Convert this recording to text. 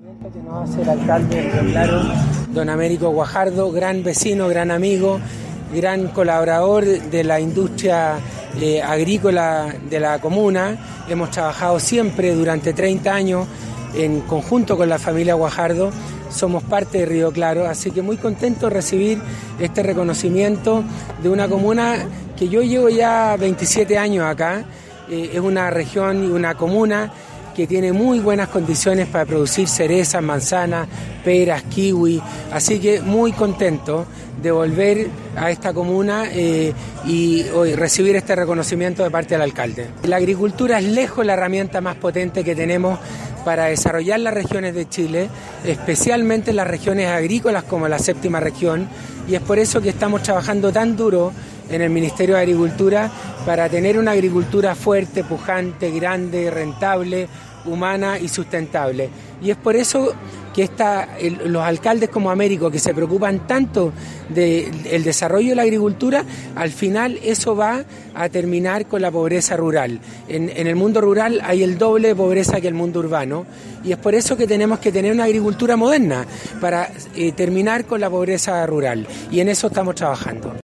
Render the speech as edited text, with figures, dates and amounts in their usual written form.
Que nos hace el alcalde de Río Claro, don Américo Guajardo, gran vecino, gran amigo, gran colaborador de la industria agrícola de la comuna. Hemos trabajado siempre durante 30 años en conjunto con la familia Guajardo. Somos parte de Río Claro, así que muy contento de recibir este reconocimiento de una comuna que yo llevo ya 27 años acá. Es una región y una comuna que tiene muy buenas condiciones para producir cerezas, manzanas, peras, kiwi, así que muy contento de volver a esta comuna y hoy recibir este reconocimiento de parte del alcalde. La agricultura es lejos la herramienta más potente que tenemos para desarrollar las regiones de Chile, especialmente las regiones agrícolas como la séptima región, y es por eso que estamos trabajando tan duro en el Ministerio de Agricultura para tener una agricultura fuerte, pujante, grande, rentable, humana y sustentable. Y es por eso que los alcaldes como Américo, que se preocupan tanto del desarrollo de la agricultura, al final eso va a terminar con la pobreza rural. En el mundo rural hay el doble de pobreza que el mundo urbano, y es por eso que tenemos que tener una agricultura moderna para terminar con la pobreza rural, y en eso estamos trabajando.